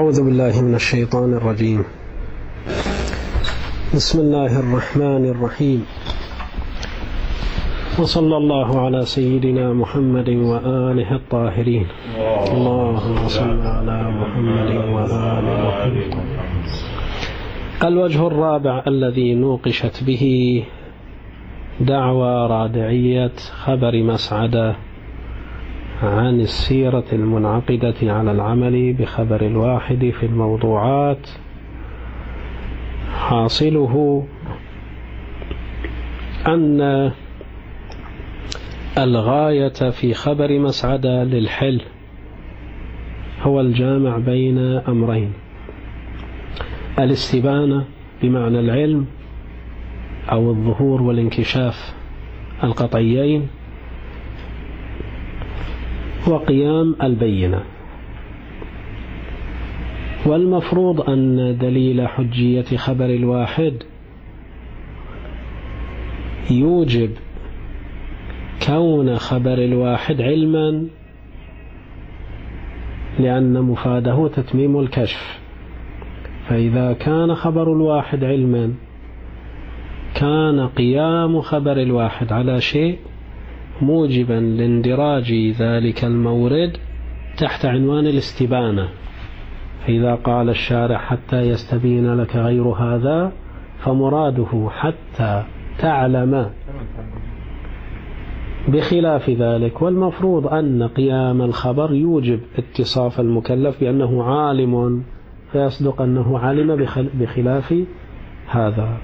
أعوذ بالله من الشيطان الرجيم. بسم الله الرحمن الرحيم، وصلى الله على سيدنا محمد وآله الطاهرين. اللهم صل على محمد وآل محمد. الوجه الرابع الذي نوقشت به دعوى رادعية خبر مسعدة عن السيرة المنعقدة على العمل بخبر الواحد في الموضوعات، حاصله أن الغاية في خبر مسعدة للحل هو الجامع بين أمرين: الاستبانة بمعنى العلم أو الظهور والانكشاف القطعيين، وقيام البينة. والمفروض أن دليل حجية خبر الواحد يوجب كون خبر الواحد علما، لأن مفاده تتميم الكشف. فإذا كان خبر الواحد علما، كان قيام خبر الواحد على شيء موجبا لاندراج ذلك المورد تحت عنوان الاستبانة. فإذا قال الشارع حتى يستبين لك غير هذا، فمراده حتى تعلم بخلاف ذلك. والمفروض أن قيام الخبر يوجب اتصاف المكلف بأنه عالم، فيصدق أنه علم بخلاف هذا.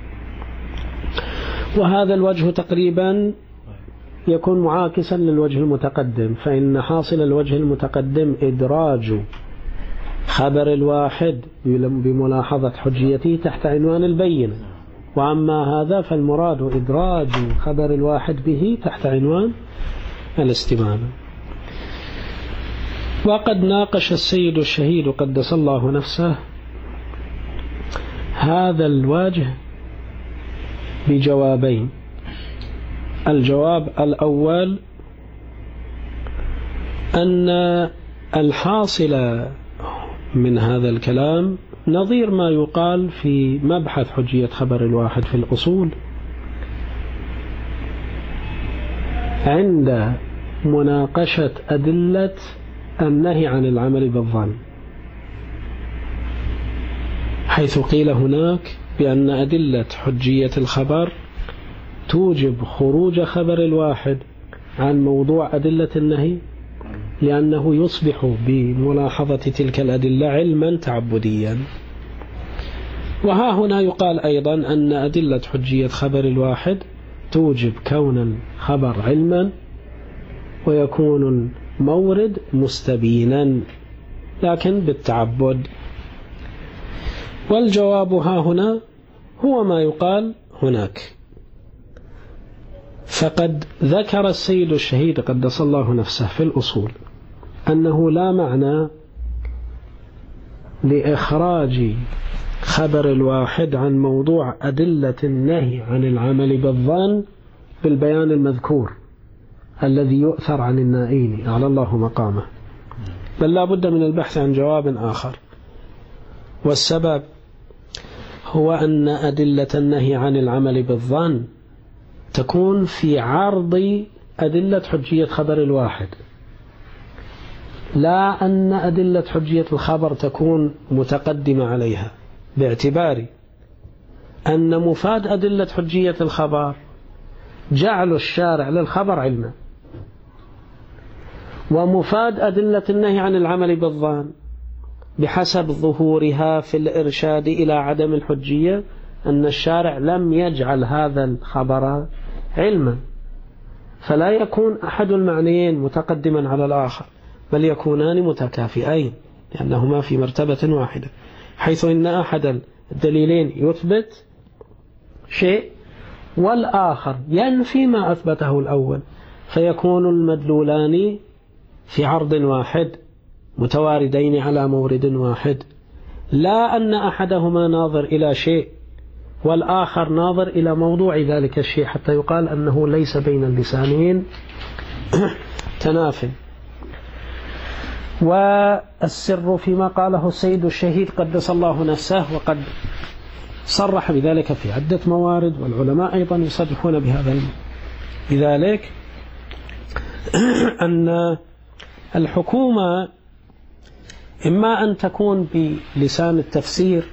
وهذا الوجه تقريبا يكون معاكسا للوجه المتقدم، فإن حاصل الوجه المتقدم إدراج خبر الواحد بملاحظة حجيته تحت عنوان البينة، وأما هذا فالمراد إدراج خبر الواحد به تحت عنوان الاستبانة. وقد ناقش السيد الشهيد قدس الله نفسه هذا الوجه بجوابين. الجواب الأول أن الحاصل من هذا الكلام نظير ما يقال في مبحث حجية خبر الواحد في الأصول عند مناقشة أدلة النهي عن العمل بالظن، حيث قيل هناك بأن أدلة حجية الخبر توجب خروج خبر الواحد عن موضوع أدلة النهي، لأنه يصبح بملاحظة تلك الأدلة علما تعبديا. وها هنا يقال أيضا أن أدلة حجية خبر الواحد توجب كون الخبر علما، ويكون المورد مستبينا لكن بالتعبد. والجواب ها هنا هو ما يقال هناك. فقد ذكر السيد الشهيد قدس الله نفسه في الأصول أنه لا معنى لإخراج خبر الواحد عن موضوع أدلة النهي عن العمل بالظن بالبيان المذكور الذي يؤثر عن النائين على الله مقامه، بل لا بد من البحث عن جواب آخر. والسبب هو أن أدلة النهي عن العمل بالظن تكون في عرض أدلة حجية خبر الواحد، لا أن أدلة حجية الخبر تكون متقدمة عليها، باعتبار أن مفاد أدلة حجية الخبر جعل الشارع للخبر علما، ومفاد أدلة النهي عن العمل بالظن بحسب ظهورها في الإرشاد إلى عدم الحجية أن الشارع لم يجعل هذا الخبر علما، فلا يكون أحد المعنيين متقدما على الآخر، بل يكونان متكافئين لأنهما في مرتبة واحدة، حيث إن أحد الدليلين يثبت شيء والآخر ينفي ما أثبته الأول، فيكون المدلولان في عرض واحد متواردين على مورد واحد، لا أن أحدهما ناظر إلى شيء والآخر ناظر إلى موضوع ذلك الشيء حتى يقال أنه ليس بين اللسانين تناف. والسر فيما قاله السيد الشهيد قدس الله نفسه، وقد صرح بذلك في عدة موارد، والعلماء أيضا يصرحون بذلك أن الحكومة إما أن تكون بلسان التفسير،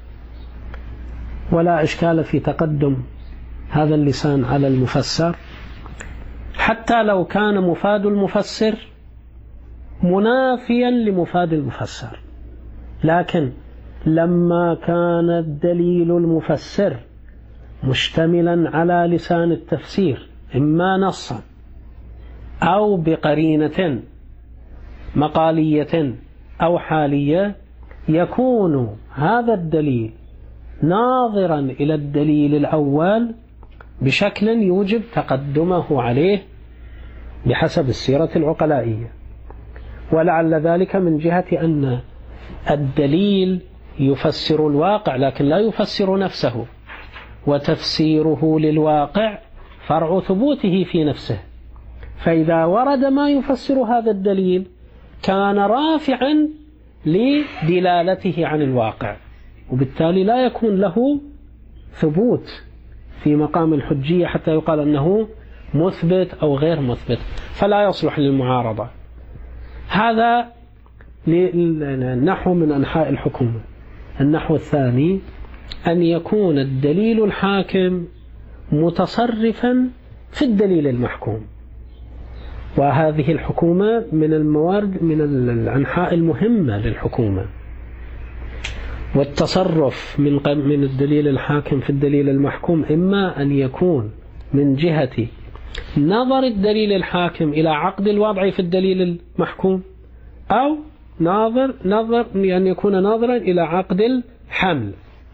ولا إشكال في تقدم هذا اللسان على المفسر، حتى لو كان مفاد المفسر منافيا لمفاد المفسر، لكن لما كان الدليل المفسر مشتملا على لسان التفسير إما نصا أو بقرينة مقالية أو حالية، يكون هذا الدليل ناظرا إلى الدليل الأول بشكل يوجب تقدمه عليه بحسب السيرة العقلائية. ولعل ذلك من جهة أن الدليل يفسر الواقع لكن لا يفسر نفسه، وتفسيره للواقع فرع ثبوته في نفسه، فإذا ورد ما يفسر هذا الدليل كان رافعا لدلالته عن الواقع، وبالتالي لا يكون له ثبوت في مقام الحجية حتى يقال أنه مثبت أو غير مثبت، فلا يصلح للمعارضة. هذا نحو من أنحاء الحكومة. النحو الثاني أن يكون الدليل الحاكم متصرفا في الدليل المحكوم، وهذه الحكومة من الموارد من الأنحاء المهمة للحكومة. والتصرف من الدليل الحاكم في الدليل المحكوم إما أن يكون من جهة نظر الدليل الحاكم إلى عقد الوضع في الدليل المحكوم، أو نظر يعني يكون ناظرا إلى عقد الحمل.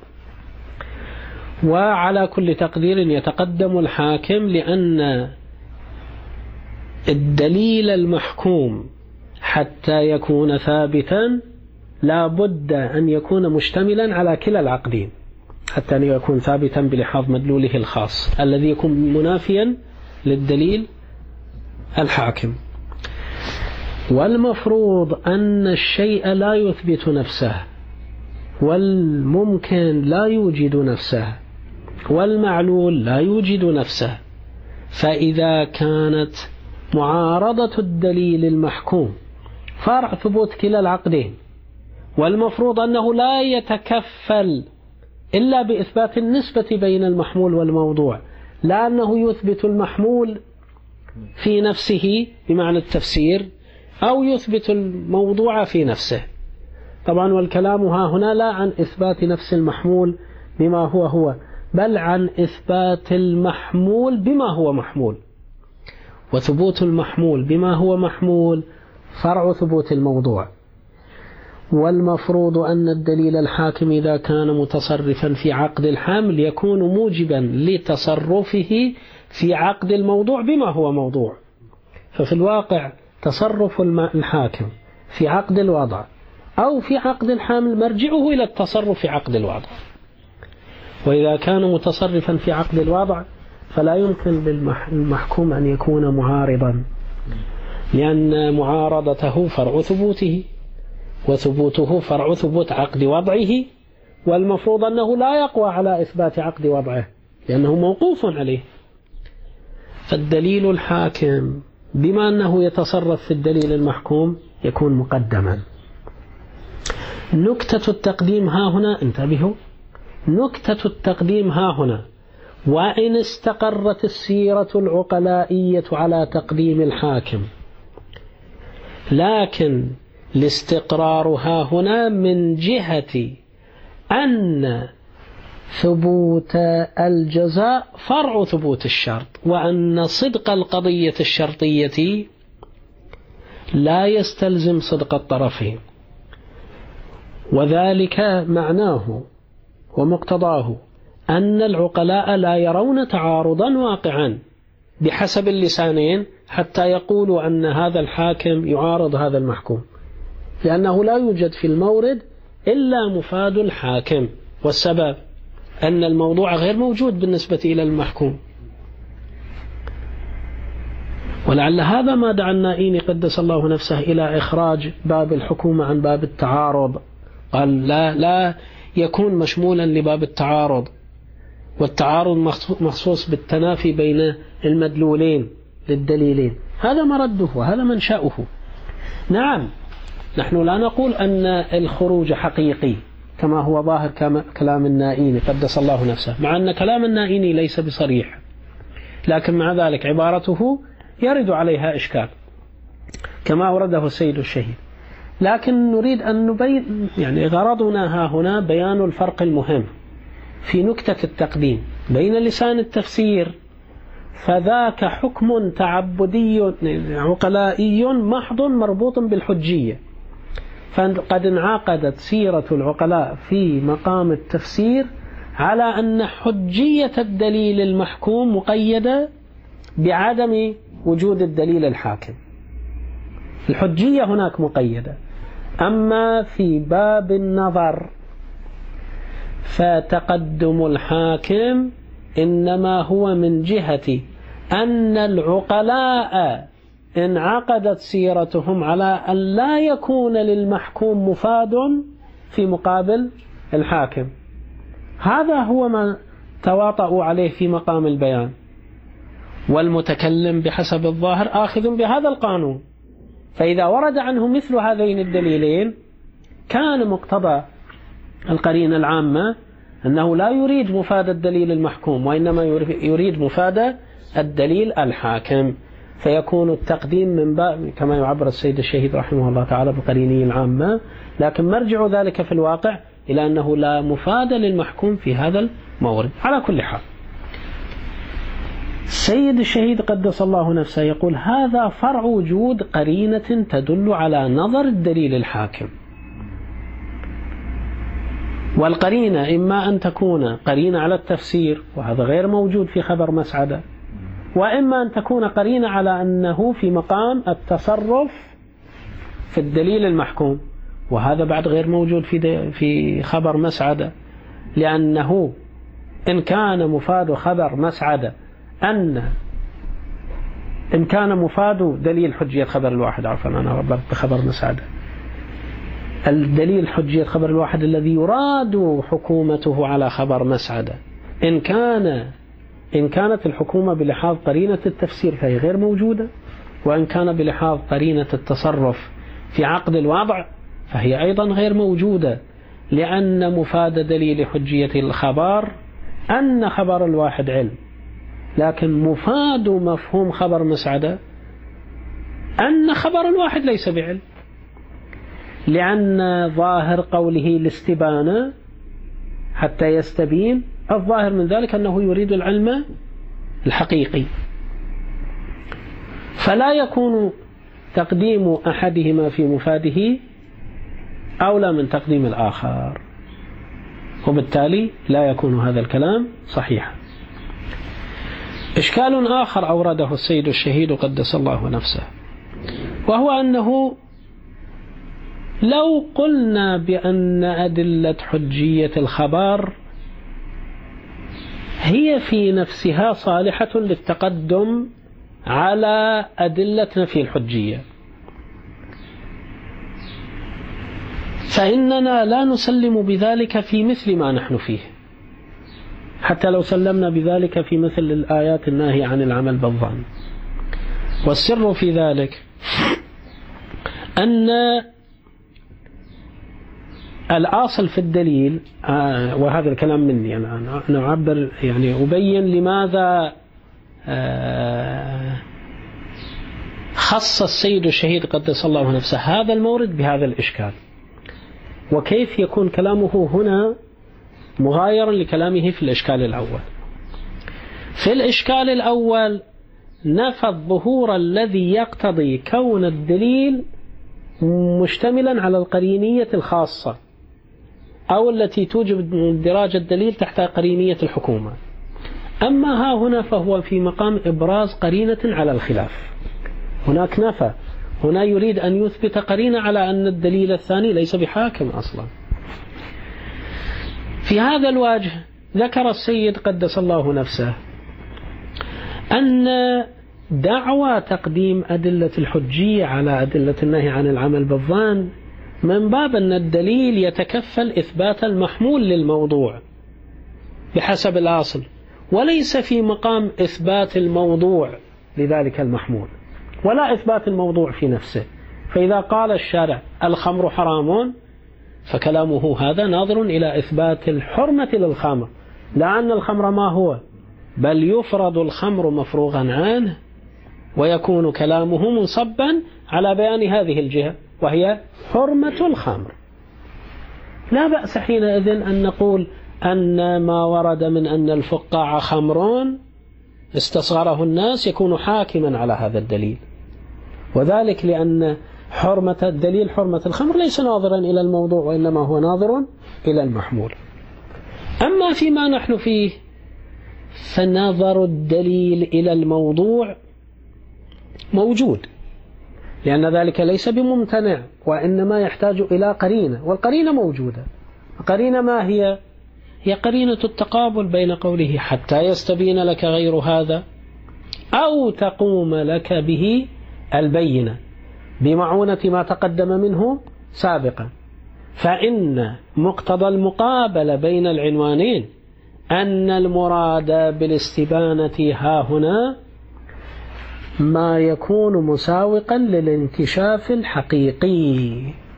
وعلى كل تقدير يتقدم الحاكم، لأن الدليل المحكوم حتى يكون ثابتا لا بد أن يكون مشتملا على كلا العقدين، حتى أن يكون ثابتا بلحاظ مدلوله الخاص الذي يكون منافيا للدليل الحاكم. والمفروض أن الشيء لا يثبت نفسه، والممكن لا يوجد نفسه، والمعلول لا يوجد نفسه. فإذا كانت معارضة الدليل المحكوم فرع ثبوت كلا العقدين، والمفروض أنه لا يتكفل إلا بإثبات النسبة بين المحمول والموضوع، لا أنه يثبت المحمول في نفسه بمعنى التفسير أو يثبت الموضوع في نفسه. طبعا والكلام ها هنا لا عن إثبات نفس المحمول بما هو، بل عن إثبات المحمول بما هو محمول، وثبوت المحمول بما هو محمول فرع ثبوت الموضوع. والمفروض أن الدليل الحاكم إذا كان متصرفا في عقد الحمل يكون موجبا لتصرفه في عقد الموضوع بما هو موضوع. ففي الواقع تصرف الحاكم في عقد الوضع أو في عقد الحمل مرجعه إلى التصرف في عقد الوضع. وإذا كان متصرفا في عقد الوضع فلا يمكن للمحكوم أن يكون معارضا، لأن معارضته فرع ثبوته، وثبوته فرع ثبوت عقد وضعه، والمفروض أنه لا يقوى على إثبات عقد وضعه لأنه موقوف عليه. فالدليل الحاكم بما أنه يتصرف في الدليل المحكوم يكون مقدما. نكتة التقديم ها هنا، انتبهوا، نكتة التقديم ها هنا: وإن استقرت السيرة العقلائية على تقديم الحاكم، لكن الاستقرار ها هنا من جهة أن ثبوت الجزاء فرع ثبوت الشرط، وأن صدق القضية الشرطية لا يستلزم صدق الطرفين، وذلك معناه ومقتضاه أن العقلاء لا يرون تعارضا واقعا بحسب اللسانين حتى يقولوا أن هذا الحاكم يعارض هذا المحكوم، لأنه لا يوجد في المورد إلا مفاد الحاكم، والسبب أن الموضوع غير موجود بالنسبة إلى المحكوم. ولعل هذا ما دعا النائيني قدس الله نفسه إلى إخراج باب الحكومة عن باب التعارض. قال لا يكون مشمولا لباب التعارض، والتعارض مخصوص بالتنافي بين المدلولين للدليلين. هذا مرده وهذا منشأه. نعم، نحن لا نقول أن الخروج حقيقي كما هو ظاهر كلام النائيني قدس الله نفسه، مع أن كلام النائيني ليس بصريح، لكن مع ذلك عبارته يرد عليها إشكال كما أورده السيد الشهيد. لكن نريد أن نبين، يعني غرضنا ها هنا بيان الفرق المهم في نكتة التقديم بين لسان التفسير، فذاك حكم تعبدي عقلائي محض مربوط بالحجية، فقد انعقدت سيرة العقلاء في مقام التفسير على أن حجية الدليل المحكوم مقيدة بعدم وجود الدليل الحاكم. الحجية هناك مقيدة. أما في باب النظر فتقدم الحاكم إنما هو من جهة أن العقلاء انعقدت سيرتهم على أن لا يكون للمحكوم مفاد في مقابل الحاكم. هذا هو ما تواطؤوا عليه في مقام البيان. والمتكلم بحسب الظاهر آخذ بهذا القانون، فإذا ورد عنه مثل هذين الدليلين كان مقتضى القرينة العامة أنه لا يريد مفاد الدليل المحكوم، وإنما يريد مفاد الدليل الحاكم، فيكون التقديم من باب كما يعبر السيد الشهيد رحمه الله تعالى بالقرينية العامة، لكن مرجع ذلك في الواقع إلى أنه لا مفاد للمحكوم في هذا المورد. على كل حال، السيد الشهيد قدس الله نفسه يقول هذا فرع وجود قرينة تدل على نظر الدليل الحاكم. والقرينة إما أن تكون قرينة على التفسير، وهذا غير موجود في خبر مسعدة، وإما أن تكون قرينة على أنه في مقام التصرف في الدليل المحكوم، وهذا بعد غير موجود في خبر مسعدة، لأنه إن كان مفاد خبر مسعدة إن كان مفاد دليل حجية خبر الواحد، عفوا أنا ربطت بخبر مسعدة، الدليل حجية خبر الواحد الذي يراد حكومته على خبر مسعدة، إن كانت الحكومة بلحاظ قرينة التفسير فهي غير موجودة، وإن كان بلحاظ قرينة التصرف في عقد الوضع فهي أيضا غير موجودة، لأن مفاد دليل حجية الخبر أن خبر الواحد علم، لكن مفاد مفهوم خبر مسعدة أن خبر الواحد ليس بعلم، لأن ظاهر قوله الاستبانة حتى يستبين، الظاهر من ذلك أنه يريد العلم الحقيقي، فلا يكون تقديم أحدهما في مفاده أولى من تقديم الآخر، وبالتالي لا يكون هذا الكلام صحيحا. إشكال آخر أورده السيد الشهيد قدس الله نفسه، وهو أنه لو قلنا بأن أدلة حجية الخبر هي في نفسها صالحة للتقدم على أدلة نفي الحجية، فإننا لا نسلم بذلك في مثل ما نحن فيه، حتى لو سلمنا بذلك في مثل الآيات الناهية عن العمل بالظن. والسر في ذلك أن الأصل في الدليل، وهذا الكلام مني أنا أعبر يعني أبين لماذا خص السيد الشهيد قدس الله نفسه هذا المورد بهذا الإشكال، وكيف يكون كلامه هنا مغايرا لكلامه في الإشكال الأول. في الإشكال الأول نفى الظهور الذي يقتضي كون الدليل مشتملا على القرينية الخاصة أو التي توجب اندراج الدليل تحت قرينية الحكومة. أما ها هنا فهو في مقام إبراز قرينة على الخلاف. هناك نفى، هنا يريد أن يثبت قرينة على أن الدليل الثاني ليس بحاكم أصلا. في هذا الوجه ذكر السيد قدس الله نفسه أن دعوى تقديم أدلة الحجية على أدلة النهي عن العمل بالظن من باب أن الدليل يتكفل إثبات المحمول للموضوع بحسب الأصل، وليس في مقام إثبات الموضوع لذلك المحمول ولا إثبات الموضوع في نفسه. فإذا قال الشارع الخمر حرام فكلامه هذا ناظر إلى إثبات الحرمة للخمر، لا أن الخمر ما هو، بل يفرض الخمر مفروغا عنه، ويكون كلامه منصبا على بيان هذه الجهة وهي حرمة الخمر. لا بأس حينئذ أن نقول أن ما ورد من أن الفقاع خمر استصغره الناس يكون حاكما على هذا الدليل، وذلك لأن حرمة الدليل حرمة الخمر ليس ناظرا إلى الموضوع وإنما هو ناظر إلى المحمول. أما فيما نحن فيه فنظر الدليل إلى الموضوع موجود، لأن ذلك ليس بممتنع وإنما يحتاج إلى قرينة، والقرينة موجودة. قرينة ما هي؟ هي قرينة التقابل بين قوله حتى يستبين لك غير هذا أو تقوم لك به البينة بمعونة ما تقدم منه سابقا. فإن مقتضى المقابلة بين العنوانين أن المراد بالاستبانة ها هنا ما يكون مساوقا للانكشاف الحقيقي،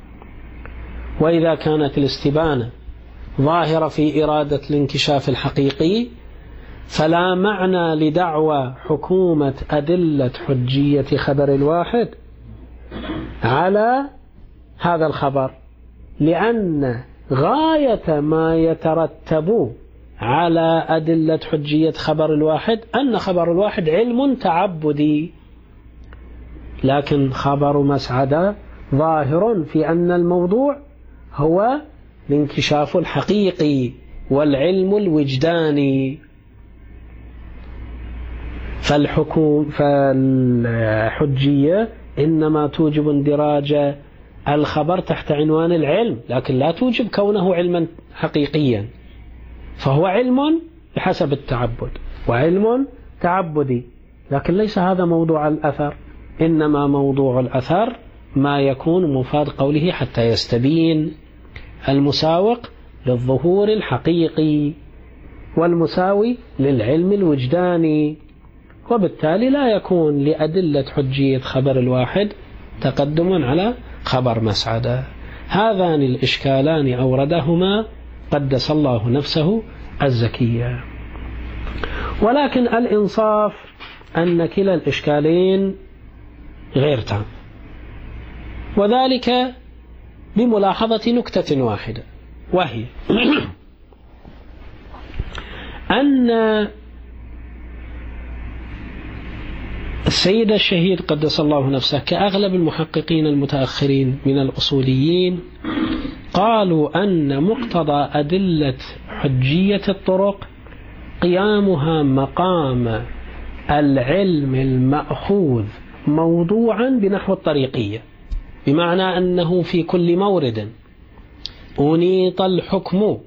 وإذا كانت الاستبانة ظاهرة في إرادة الانكشاف الحقيقي فلا معنى لدعوى حكومة أدلة حجية خبر الواحد على هذا الخبر، لأن غاية ما يترتب على أدلة حجية خبر الواحد أن خبر الواحد علم تعبدي، لكن خبر مسعدة ظاهر في أن الموضوع هو الانكشاف الحقيقي والعلم الوجداني. فالحجية إنما توجب اندراج الخبر تحت عنوان العلم، لكن لا توجب كونه علما حقيقيا، فهو علم بحسب التعبد وعلم تعبدي، لكن ليس هذا موضوع الأثر، إنما موضوع الأثر ما يكون مفاد قوله حتى يستبين، المساوق للظهور الحقيقي والمساوي للعلم الوجداني، وبالتالي لا يكون لأدلة حجية خبر الواحد تقدم على خبر مسعدة. هذان الإشكالان أوردهما قدس الله نفسه الزكية، ولكن الإنصاف أن كلا الإشكالين غير تام، وذلك بملاحظة نكتة واحدة، وهي أن السيد الشهيد قدس الله نفسه كأغلب المحققين المتأخرين من الأصوليين قالوا أن مقتضى أدلة حجية الطرق قيامها مقام العلم المأخوذ موضوعا بنحو الطريقية، بمعنى أنه في كل مورد أنيط الحكم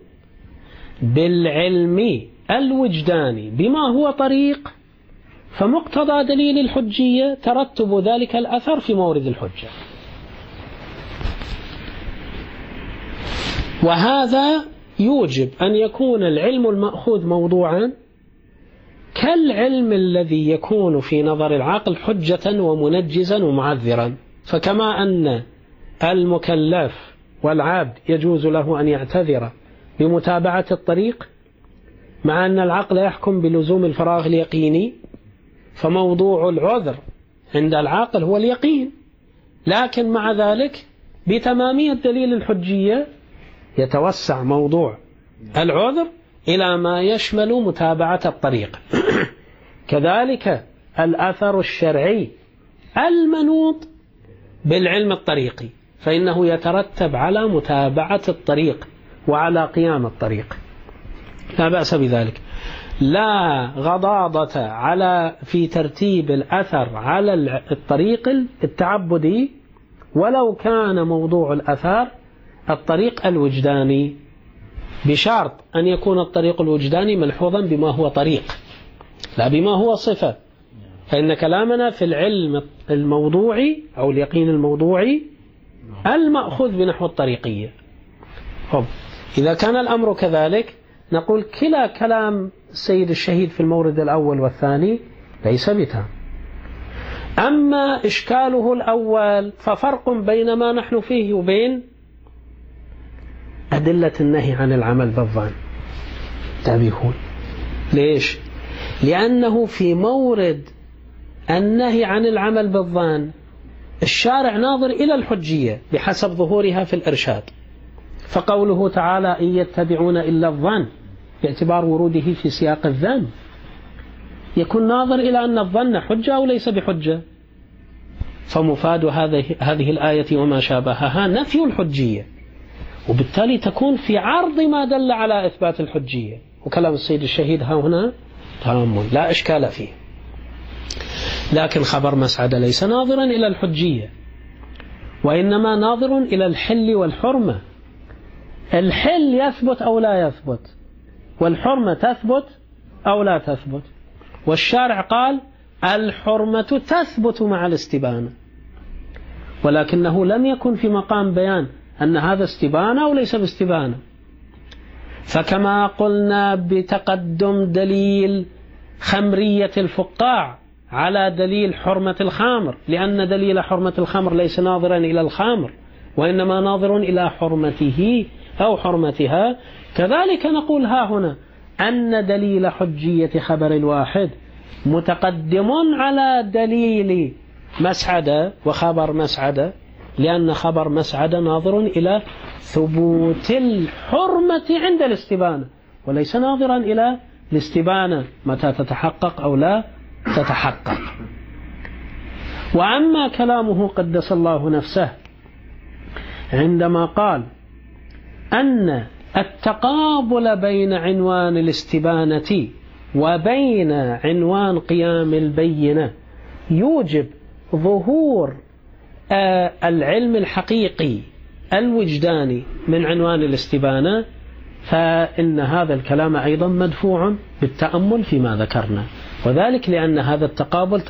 بالعلم الوجداني بما هو طريق، فمقتضى دليل الحجية ترتب ذلك الأثر في مورد الحجة. وهذا يوجب أن يكون العلم المأخوذ موضوعا كالعلم الذي يكون في نظر العقل حجة ومنجزا ومعذرا. فكما أن المكلف والعبد يجوز له أن يعتذر بمتابعة الطريق مع أن العقل يحكم بلزوم الفراغ اليقيني، فموضوع العذر عند العاقل هو اليقين، لكن مع ذلك بتمامية دليل الحجية يتوسع موضوع العذر إلى ما يشمل متابعة الطريق. كذلك الأثر الشرعي المنوط بالعلم الطريقي فإنه يترتب على متابعة الطريق وعلى قيام الطريق، لا بأس بذلك. لا غضاضة على في ترتيب الأثر على الطريق التعبدي ولو كان موضوع الأثر الطريق الوجداني، بشرط أن يكون الطريق الوجداني ملحوظا بما هو طريق لا بما هو صفة. فإن كلامنا في العلم الموضوعي أو اليقين الموضوعي المأخوذ بنحو الطريقية. إذا كان الأمر كذلك نقول كلا كلام السيد الشهيد في المورد الأول والثاني ليس بتام. أما إشكاله الأول ففرق بين ما نحن فيه وبين أدلة النهي عن العمل بالظن. تابعون ليش؟ لأنه في مورد النهي عن العمل بالظن الشارع ناظر إلى الحجية بحسب ظهورها في الإرشاد، فقوله تعالى إن يتبعون إلا الظن باعتبار وروده في سياق الذم يكون ناظر إلى أن الظن حجة أو ليس بحجة، فمفاد هذه الآية وما شابهها نفي الحجية، وبالتالي تكون في عرض ما دل على إثبات الحجية. وكلام السيد الشهيد ها هنا تام لا إشكال فيه. لكن خبر مسعدة ليس ناظرا إلى الحجية، وإنما ناظر إلى الحل والحرمة. الحل يثبت أو لا يثبت، والحرمة تثبت أو لا تثبت، والشارع قال الحرمة تثبت مع الاستبانة، ولكنه لم يكن في مقام بيان أن هذا استبانة أو ليس باستبانة. فكما قلنا بتقدم دليل خمرية الفقاع على دليل حرمة الخمر، لأن دليل حرمة الخمر ليس ناظرا إلى الخمر وإنما ناظر إلى حرمته أو حرمتها، كذلك نقول ها هنا أن دليل حجية خبر الواحد متقدم على دليل مسعدة وخبر مسعدة، لأن خبر مسعدة ناظر إلى ثبوت الحرمة عند الاستبانة وليس ناظرا إلى الاستبانة متى تتحقق أو لا تتحقق. وأما كلامه قدس الله نفسه عندما قال أن التقابل بين عنوان الاستبانة وبين عنوان قيام البينة يوجب ظهور العلم الحقيقي الوجداني من عنوان الاستبانة، فإن هذا الكلام أيضا مدفوع بالتأمل فيما ذكرنا، وذلك لأن هذا التقابل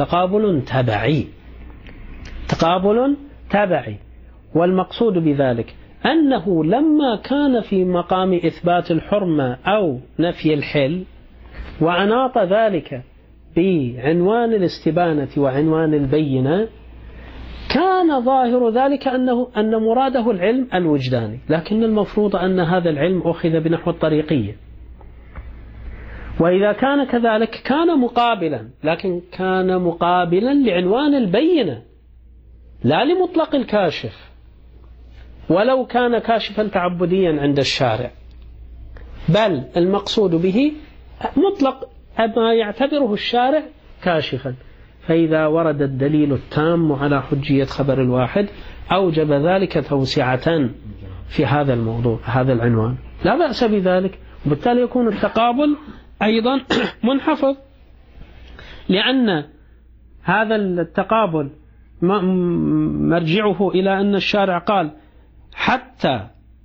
تقابل تبعي، والمقصود بذلك أنه لما كان في مقام إثبات الحرمة أو نفي الحل وأناط ذلك بعنوان الاستبانة وعنوان البينة، كان ظاهر ذلك أن مراده العلم الوجداني، لكن المفروض أن هذا العلم أخذ بنحو الطريقية. وإذا كان كذلك كان مقابلا، لكن كان مقابلا لعنوان البينة لا لمطلق الكاشف، ولو كان كاشفا تعبديا عند الشارع، بل المقصود به مطلق ما يعتبره الشارع كاشفا. فإذا ورد الدليل التام على حجية خبر الواحد أوجب ذلك توسعة في هذا الموضوع، هذا العنوان، لا بأس بذلك، وبالتالي يكون التقابل أيضا منحفظ، لأن هذا التقابل مرجعه إلى أن الشارع قال حتى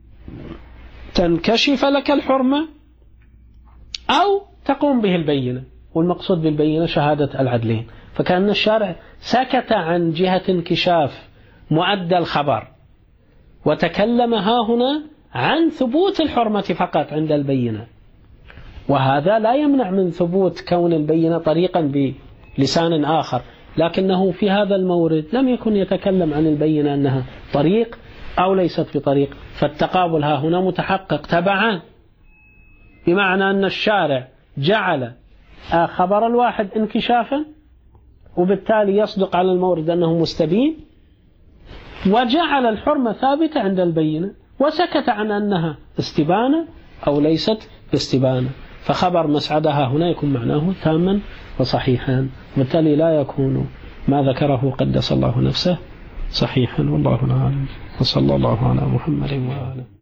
تنكشف لك الحرمة أو تقوم به البينة، والمقصود بالبينة شهادة العدلين، فكأن الشارع سكت عن جهة انكشاف مؤدى الخبر وتكلم ها هنا عن ثبوت الحرمة فقط عند البينة، وهذا لا يمنع من ثبوت كون البينة طريقا بلسان آخر، لكنه في هذا المورد لم يكن يتكلم عن البينة أنها طريق أو ليست بطريق، فالتقابل ها هنا متحقق تبعا، بمعنى أن الشارع جعل خبر الواحد انكشافا وبالتالي يصدق على المورد أنه مستبين، وجعل الحرمة ثابتة عند البينة وسكت عن أنها استبانة أو ليست استبانة، فخبر مسعدها هنا يكون معناه تاما وصحيحا، وبالتالي لا يكون ما ذكره قدس الله نفسه صحيحا، والله أعلم، وصلى الله على محمد وآله.